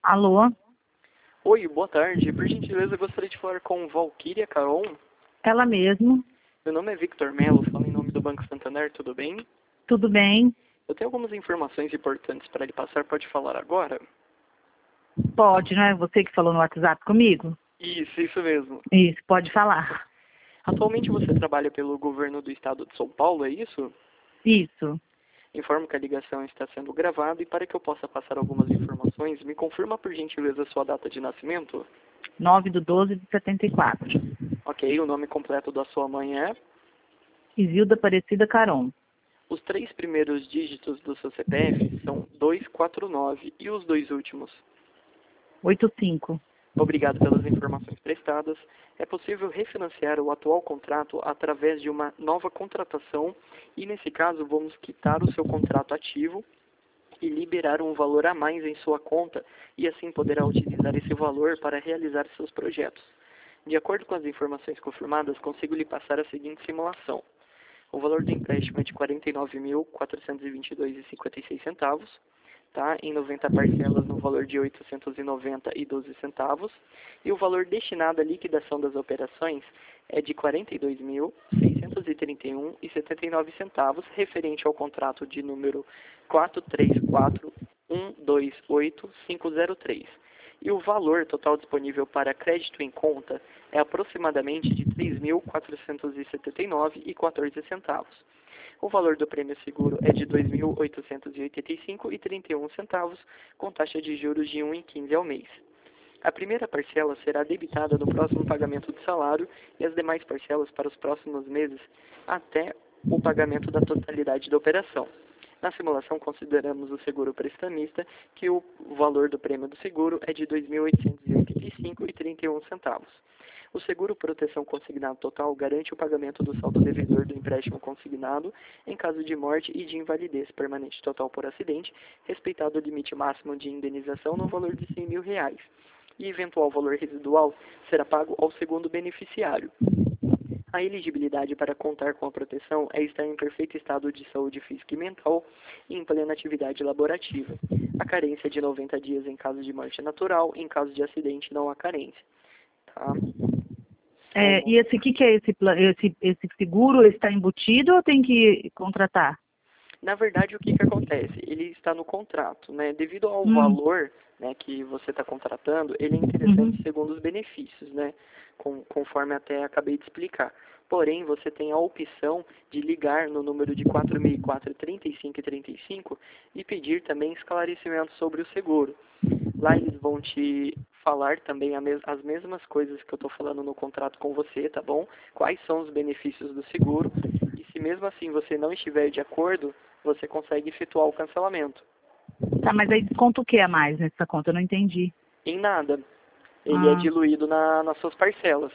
Alô? Oi, boa tarde. Por gentileza, eu gostaria de falar com Valquíria Caron. Ela mesmo. Meu nome é Victor Melo, falo em nome do Banco Santander, tudo bem? Tudo bem? Eu tenho algumas informações importantes para lhe passar, pode falar agora? Pode, não é você que falou no WhatsApp comigo? Isso mesmo. Isso, pode falar. Atualmente você trabalha pelo governo do estado de São Paulo, é isso? Isso. Informo que a ligação está sendo gravada e para que eu possa passar algumas informações, me confirma por gentileza a sua data de nascimento? 9/12/74. Ok, o nome completo da sua mãe é? Isilda Aparecida Caron. Os 3 primeiros dígitos do seu CPF são 249 e os 2 últimos? 85. Obrigado pelas informações prestadas. É possível refinanciar o atual contrato através de uma nova contratação e, nesse caso, vamos quitar o seu contrato ativo e liberar um valor a mais em sua conta e assim poderá utilizar esse valor para realizar seus projetos. De acordo com as informações confirmadas, consigo lhe passar a seguinte simulação. O valor do empréstimo é de R$ 49.422,56, tá? Em 90 parcelas no valor de R$ 890,12. E o valor destinado à liquidação das operações é de R$ 42.631,79, referente ao contrato de número 434128503. E o valor total disponível para crédito em conta é aproximadamente de R$ 3.479,14. O valor do prêmio seguro é de R$ 2.885,31, com taxa de juros de 1,15 ao mês. A primeira parcela será debitada no próximo pagamento do salário e as demais parcelas para os próximos meses até o pagamento da totalidade da operação. Na simulação, consideramos o seguro prestamista, que o valor do prêmio do seguro é de R$ 2.885,31. O seguro proteção consignado total garante o pagamento do saldo devedor do empréstimo consignado em caso de morte e de invalidez permanente total por acidente, respeitado o limite máximo de indenização no valor de R$ 100.000. E eventual valor residual será pago ao segundo beneficiário. A elegibilidade para contar com a proteção é estar em perfeito estado de saúde física e mental e em plena atividade laborativa. A carência é de 90 dias em caso de morte natural, em caso de acidente não há carência. Tá? E esse, que é esse seguro? Está embutido ou tem que contratar? Na verdade, o que acontece? Ele está no contrato, né? Devido ao valor, né, que você está contratando, ele é interessante segundo os benefícios, né? Conforme até acabei de explicar. Porém, você tem a opção de ligar no número de 4004 3535 e pedir também esclarecimento sobre o seguro. Lá eles vão te falar também as mesmas coisas que eu estou falando no contrato com você, tá bom? Quais são os benefícios do seguro e se mesmo assim você não estiver de acordo, você consegue efetuar o cancelamento. Tá, mas aí desconta o que a mais nessa conta? Eu não entendi. Em nada. Ele é diluído nas suas parcelas.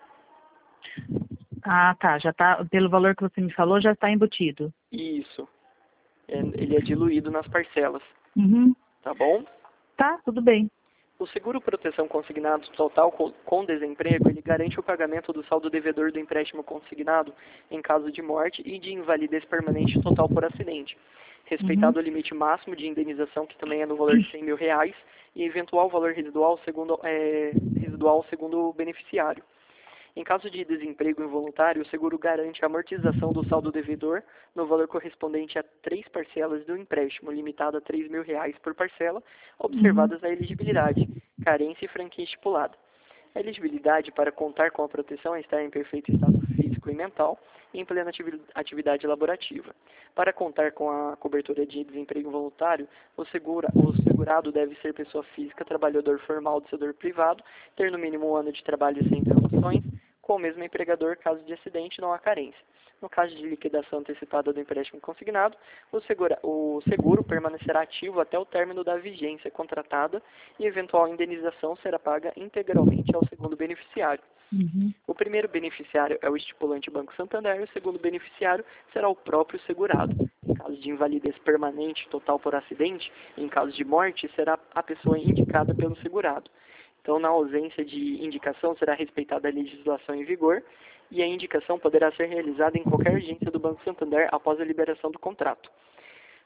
Ah, tá. Já tá, pelo valor que você me falou, já está embutido. Isso. Ele é diluído nas parcelas. Tá bom? Tá, tudo bem. O seguro proteção consignado total com desemprego, ele garante o pagamento do saldo devedor do empréstimo consignado em caso de morte e de invalidez permanente total por acidente, respeitado o limite máximo de indenização, que também é no valor de R$ 100.000, e eventual valor residual segundo o beneficiário. Em caso de desemprego involuntário, o seguro garante a amortização do saldo devedor no valor correspondente a 3 parcelas do empréstimo, limitado a R$ 3.000 por parcela, observadas a elegibilidade, carência e franquia estipulada. A elegibilidade para contar com a proteção é estar em perfeito estado físico e mental e em plena atividade laborativa. Para contar com a cobertura de desemprego involuntário, o segurado deve ser pessoa física, trabalhador formal do setor privado, ter no mínimo 1 ano de trabalho sem interrupções, com o mesmo empregador, caso de acidente, não há carência. No caso de liquidação antecipada do empréstimo consignado, o seguro permanecerá ativo até o término da vigência contratada e eventual indenização será paga integralmente ao segundo beneficiário. O primeiro beneficiário é o estipulante Banco Santander e o segundo beneficiário será o próprio segurado. Em caso de invalidez permanente total por acidente, em caso de morte, será a pessoa indicada pelo segurado. Então, na ausência de indicação, será respeitada a legislação em vigor e a indicação poderá ser realizada em qualquer agência do Banco Santander após a liberação do contrato.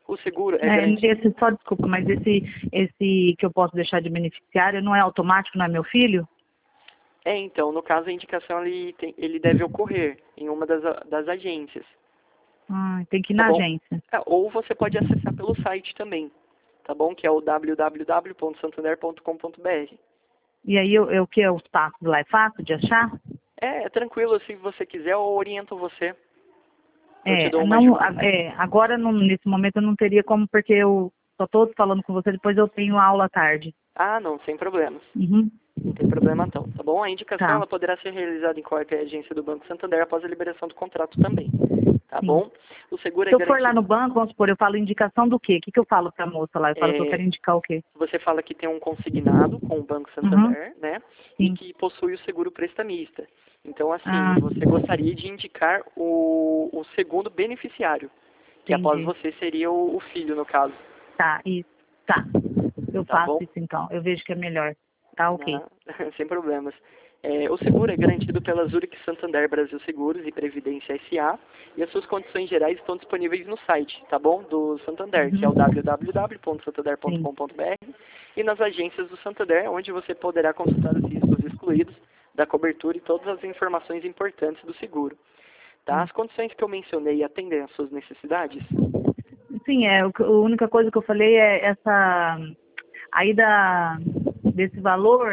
O seguro é garantido. Só desculpa, mas esse que eu posso deixar de beneficiário não é automático, não é meu filho? Então, no caso, a indicação ele deve ocorrer em uma das agências. Tem que ir Tá na bom? agência. Ou você pode acessar pelo site também, tá bom? Que é o www.santander.com.br. E aí, o que é os passos lá? É fácil de achar? É tranquilo, se você quiser, eu oriento você. Eu te dou uma Não, ajuda. agora, nesse momento, eu não teria como, porque eu só estou falando com você, depois eu tenho aula à tarde. Ah, não, sem problemas. Uhum. Não tem problema então, tá bom? A indicação Tá, ela poderá ser realizada em qualquer agência do Banco Santander após a liberação do contrato também, tá sim. bom? O seguro é Se eu for lá no garantido. banco, vamos supor, eu falo indicação do quê? O que que eu falo pra moça lá? Eu falo que eu quero indicar o quê? Você fala que tem um consignado com o Banco Uhum. Santander, né? E Sim. que possui o seguro prestamista. Então, assim, Ah, você gostaria de indicar o segundo beneficiário, que após entendi. você seria o filho, no caso, Tá, isso. Tá. Eu tá faço bom? isso então. Eu vejo que é melhor. Tá, ok. Não, sem problemas. O seguro é garantido pela Zurich Santander Brasil Seguros e Previdência S.A. e as suas condições gerais estão disponíveis no site, tá bom? Do Santander, que é o Uhum. Sim. www.santander.com.br e nas agências do Santander, onde você poderá consultar os riscos excluídos da cobertura e todas as informações importantes do seguro. Tá? As condições que eu mencionei atendem às suas necessidades? Sim, a única coisa que eu falei é essa. Aí desse valor,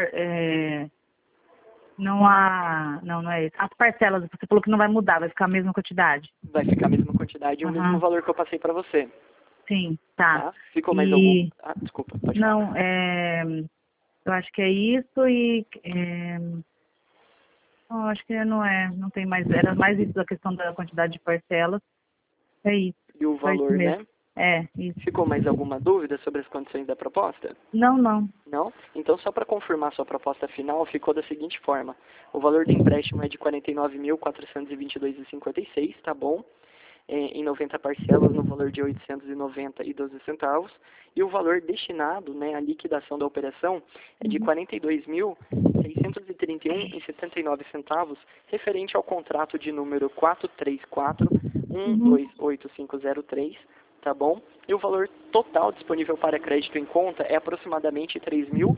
não há. Não, não é isso. As parcelas, você falou que não vai mudar, vai ficar a mesma quantidade. Vai ficar a mesma quantidade e o mesmo Aham. valor que eu passei para você. Sim, tá. Tá? Ficou mais algum? E. Ah, desculpa, pode falar. Não, eu acho que é isso e. Não, acho que não é. Não tem mais. Era mais isso da questão da quantidade de parcelas. É isso. E o Só isso valor, mesmo. né? Isso. Ficou mais alguma dúvida sobre as condições da proposta? Não, não. Não? Então, só para confirmar sua proposta final, ficou da seguinte forma. O valor do empréstimo é de R$ 49.422,56, tá bom? Em 90 parcelas, no valor de R$ 890,12. E o valor destinado, né, à liquidação da operação é de R$ 42.631,79, referente ao contrato de número 434128503, tá bom? E o valor total disponível para crédito em conta é aproximadamente R$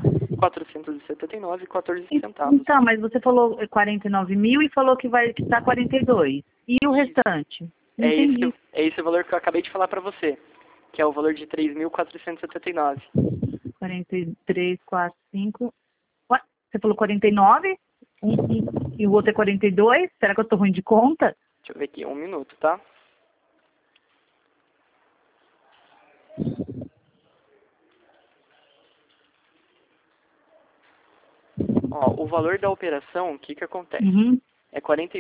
3.479,14. Então, mas você falou 49 mil e falou que vai quitar 42. E o restante? Não entendi. É esse o valor que eu acabei de falar para você, que é o valor de 3.479. 43, 4, 5. Ué, você falou 49? E o outro é 42? Será que eu tô ruim de conta? Deixa eu ver aqui, um minuto, tá? Ó, o valor da operação, o que acontece? Uhum. É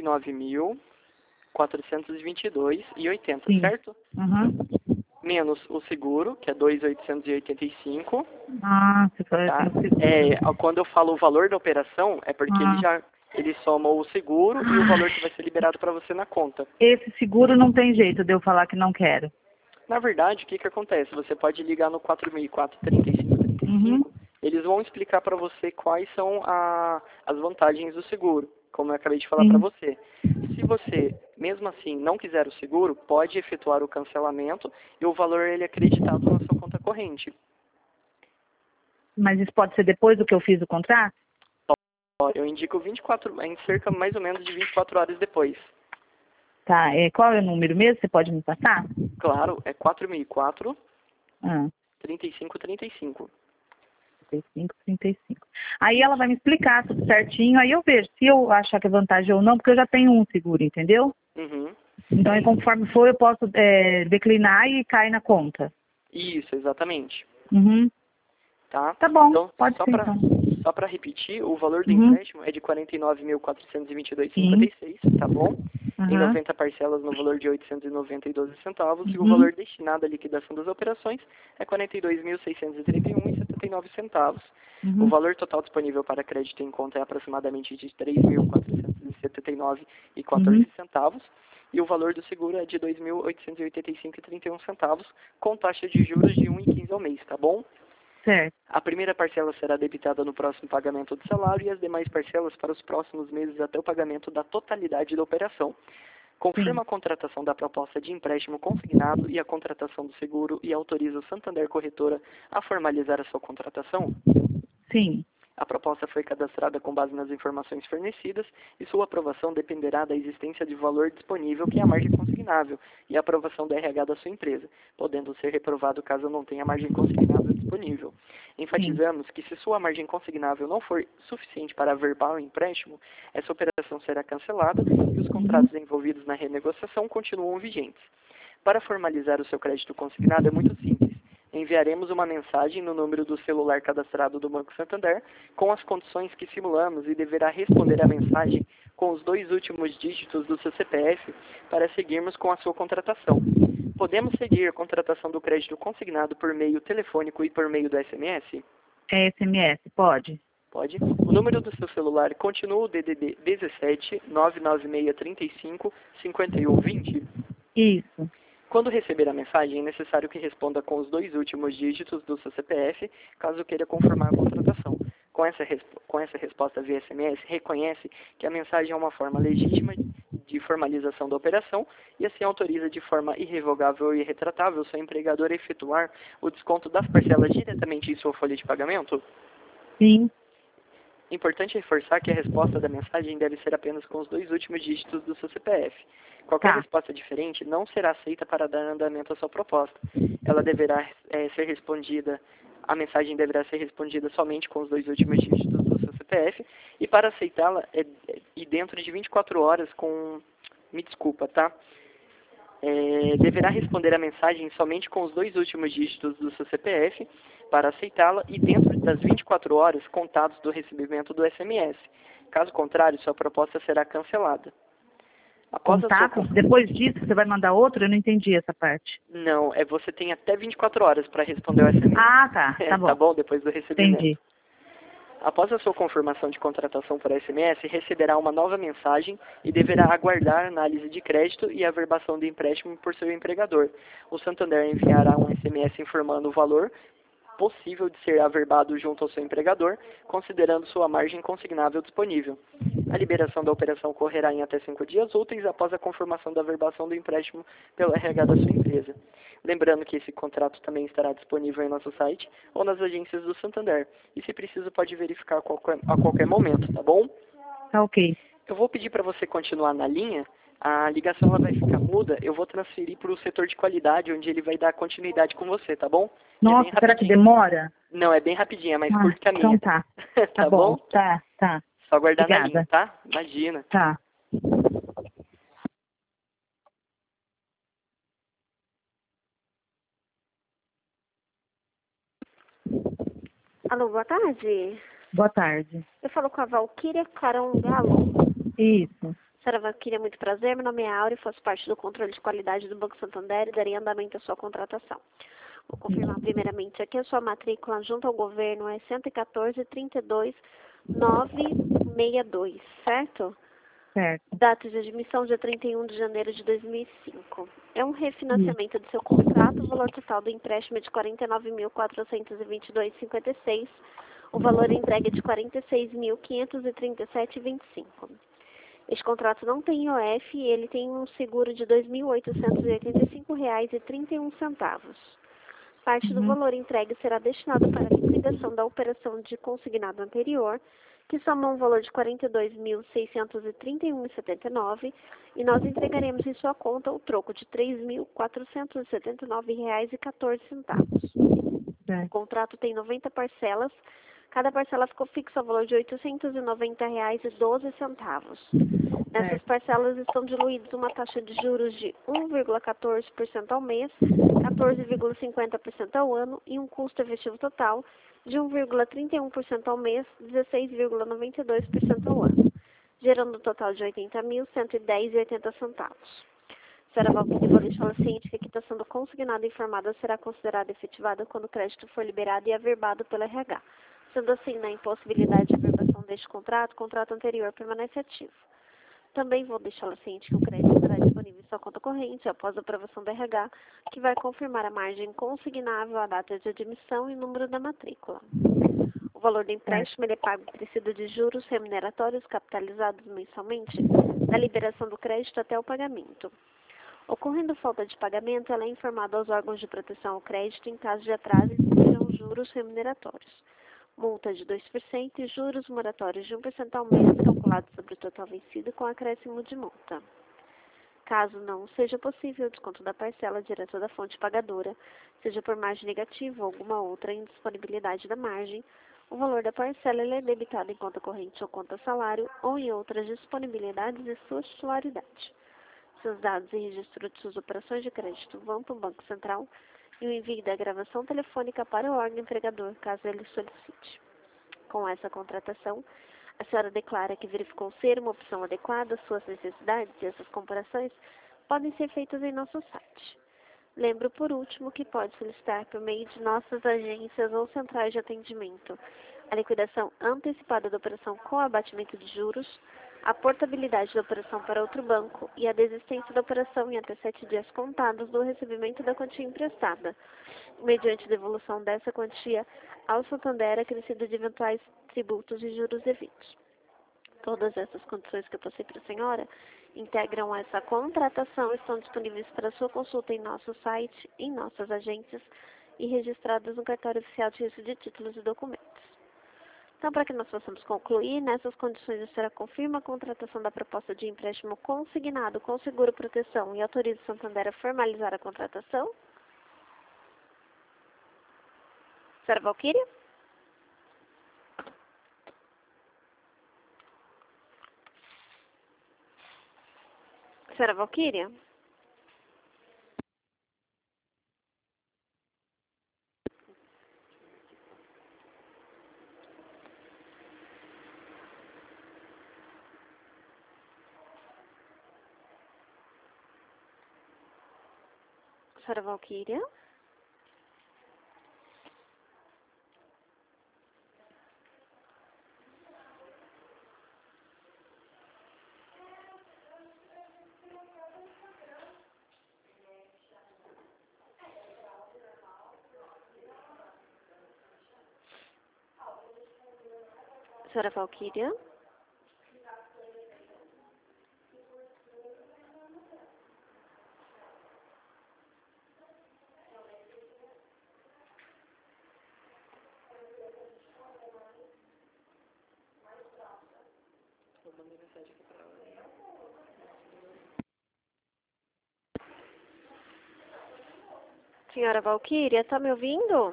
49.422,80, Sim. certo? Uhum. Menos o seguro, que é 2.885, Ah, você falou tá? assim. Quando eu falo o valor da operação, é porque ele soma o seguro e o valor que vai ser liberado para você na conta. Esse seguro não tem jeito de eu falar que não quero. Na verdade, o que acontece? Você pode ligar no 4004-3535, Uhum. eles vão explicar para você quais são as vantagens do seguro, como eu acabei de falar Sim. para você. Se você, mesmo assim, não quiser o seguro, pode efetuar o cancelamento e o valor ele é acreditado na sua conta corrente. Mas isso pode ser depois do que eu fiz o contrato? Eu indico em cerca mais ou menos de 24 horas depois. Tá, qual é o número mesmo? Você pode me passar? Claro, é 4004 Ah, 3535. 35, 35. Aí ela vai me explicar tudo certinho, aí eu vejo se eu achar que é vantagem ou não, porque eu já tenho um seguro, entendeu? Uhum. Então, aí, conforme for, eu posso declinar e cair na conta. Isso, exatamente. Uhum. Tá? Tá bom, Então, pode ser então. só para repetir, o valor do Uhum. empréstimo é de R$ Sim. 49.422,56, tá bom? Em Uhum. 90 parcelas no valor de R$ 890,12, e o Uhum. valor destinado à liquidação das operações é R$ 42.631,79. O Uhum. valor total disponível para crédito em conta é aproximadamente de R$ 3.479,14, e o valor do seguro é de R$ 2.885,31, com taxa de juros de 1,15 ao mês, tá bom? Certo. A primeira parcela será debitada no próximo pagamento do salário e as demais parcelas para os próximos meses até o pagamento da totalidade da operação. Confirma a contratação da proposta de empréstimo consignado e a contratação do seguro e autoriza o Santander Corretora a formalizar a sua contratação? Sim. A proposta foi cadastrada com base nas informações fornecidas e sua aprovação dependerá da existência de valor disponível, que é a margem consignável, e a aprovação do RH da sua empresa, podendo ser reprovado caso não tenha margem consignável disponível. Enfatizamos que se sua margem consignável não for suficiente para averbar o empréstimo, essa operação será cancelada e os contratos envolvidos na renegociação continuam vigentes. Para formalizar o seu crédito consignado é muito simples. Enviaremos uma mensagem no número do celular cadastrado do Banco Santander com as condições que simulamos e deverá responder a mensagem com os 2 últimos dígitos do seu CPF para seguirmos com a sua contratação. Podemos seguir a contratação do crédito consignado por meio telefônico e por meio do SMS? É SMS, pode? Pode. O número do seu celular continua o DDD 17 996 35 51 20? Isso. Quando receber a mensagem, é necessário que responda com os 2 últimos dígitos do seu CPF, caso queira confirmar a contratação. Com essa resposta via SMS, reconhece que a mensagem é uma forma legítima de formalização da operação e assim autoriza de forma irrevogável e irretratável o seu empregador a efetuar o desconto das parcelas diretamente em sua folha de pagamento? Sim. Importante reforçar que a resposta da mensagem deve ser apenas com os 2 últimos dígitos do seu CPF. Qualquer resposta diferente não será aceita para dar andamento à sua proposta. Ela deverá ser respondida, a mensagem deverá ser respondida somente com os 2 últimos dígitos do seu CPF e para aceitá-la e dentro de 24 horas com... Me desculpa, tá? Deverá responder a mensagem somente com os 2 últimos dígitos do seu CPF para aceitá-la e dentro das 24 horas contados do recebimento do SMS. Caso contrário, sua proposta será cancelada. Contato? Depois disso, você vai mandar outro? Eu não entendi essa parte. Não, você tem até 24 horas para responder o SMS. Ah, tá. Tá bom. Tá bom? Depois do recebimento. Entendi. Após a sua confirmação de contratação por SMS, receberá uma nova mensagem e deverá aguardar análise de crédito e averbação do empréstimo por seu empregador. O Santander enviará um SMS informando o valor possível de ser averbado junto ao seu empregador, considerando sua margem consignável disponível. A liberação da operação ocorrerá em até 5 dias úteis após a confirmação da averbação do empréstimo pelo RH da sua empresa. Lembrando que esse contrato também estará disponível em nosso site ou nas agências do Santander. E se preciso, pode verificar a qualquer momento, tá bom? Tá ok. Eu vou pedir para você continuar na linha. A ligação ela vai ficar muda. Eu vou transferir para o setor de qualidade, onde ele vai dar continuidade com você, tá bom? Nossa, será que demora? Não, é bem rapidinho, é mais curto que a minha. Então tá. Tá bom? Tá. Só aguardar na Obrigada. linha, tá? Imagina. Tá. Alô, boa tarde. Boa tarde. Eu falo com a Valquíria Carangalo. Isso. Senhora Valquíria, muito prazer. Meu nome é Áurea, faço parte do controle de qualidade do Banco Santander e darei andamento à sua contratação. Vou confirmar primeiramente aqui a sua matrícula junto ao governo é 114-32-962, certo? Certo. Data de admissão dia 31 de janeiro de 2005. É um refinanciamento do seu contrato, o valor total do empréstimo é de R$ 49.422,56. O valor entregue é de R$ 46.537,25. Este contrato não tem IOF e ele tem um seguro de R$ 2.885,31. Parte do valor entregue será destinado para a liquidação da operação de consignado anterior, que soma um valor de R$ 42.631,79, e nós entregaremos em sua conta o troco de R$ 3.479,14. O contrato tem 90 parcelas. Cada parcela ficou fixa ao valor de R$ 890,12. Nessas parcelas estão diluídas uma taxa de juros de 1,14% ao mês, 14,50% ao ano e um custo efetivo total de 1,31% ao mês, 16,92% ao ano, gerando um total de R$ 80.110,80. Senhora Valquíria, vou deixá-la ciente que a quitação do consignado informada será considerada efetivada quando o crédito for liberado e averbado pelo RH. Sendo assim, na impossibilidade de averbação deste contrato, o contrato anterior permanece ativo. Também vou deixá-la ciente que o crédito estará disponível em sua conta corrente após a aprovação do RH, que vai confirmar a margem consignável, a data de admissão e o número da matrícula. O valor do empréstimo ele é pago acrescido de juros remuneratórios capitalizados mensalmente da liberação do crédito até o pagamento. Ocorrendo falta de pagamento, ela é informada aos órgãos de proteção ao crédito em caso de atraso e serão juros remuneratórios. Multa de 2% e juros moratórios de 1% ao mês calculados sobre o total vencido com acréscimo de multa. Caso não seja possível o desconto da parcela direto da fonte pagadora, seja por margem negativa ou alguma outra indisponibilidade da margem, o valor da parcela é debitado em conta corrente ou conta salário ou em outras disponibilidades de sua titularidade. Seus dados e registro de suas operações de crédito vão para o Banco Central e o envio da gravação telefônica para o órgão empregador, caso ele solicite. Com essa contratação, a senhora declara que verificou ser uma opção adequada às suas necessidades e essas comparações podem ser feitas em nosso site. Lembro, por último, que pode solicitar por meio de nossas agências ou centrais de atendimento a liquidação antecipada da operação com abatimento de juros, a portabilidade da operação para outro banco e a desistência da operação em até 7 dias contados do recebimento da quantia emprestada, mediante devolução dessa quantia ao Santander acrescido de eventuais tributos e juros devidos. Todas essas condições que eu passei para a senhora integram essa contratação e estão disponíveis para sua consulta em nosso site, em nossas agências e registradas no cartório oficial de registro de títulos e documentos. Então, para que nós possamos concluir, nessas condições a senhora confirma a contratação da proposta de empréstimo consignado com seguro proteção e autoriza o Santander a formalizar a contratação? Senhora Valquíria? Senhora Valquíria? Senhora Valquíria? Senhora Valquíria? Eu mandei mensagem aqui para ela. Senhora Valquíria, está me ouvindo?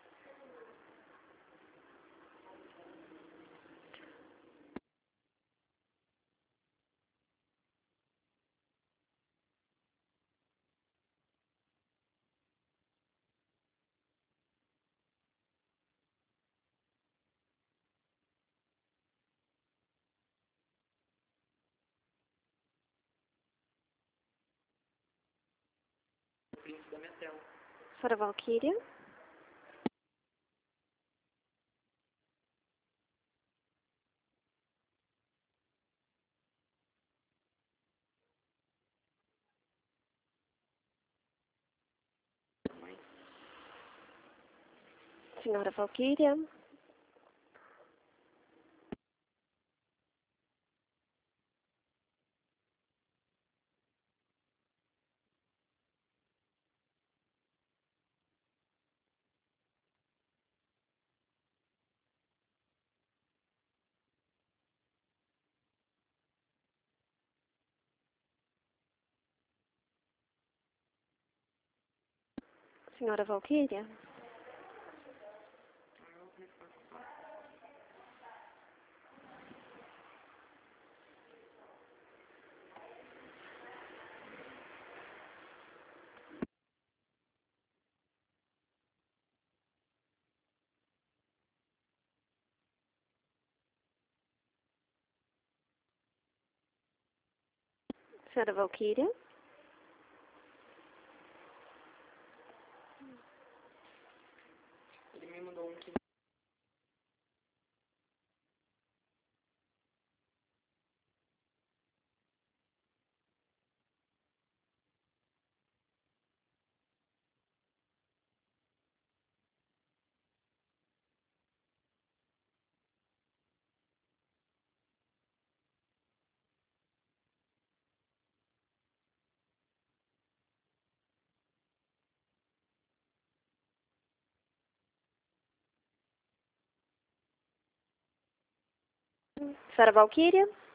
O print da minha tela. Senhora Valquíria? Senhora Valquíria? Senhora Valquíria? Senhora Valquíria? Ele me mandou um que Senhora Valquíria?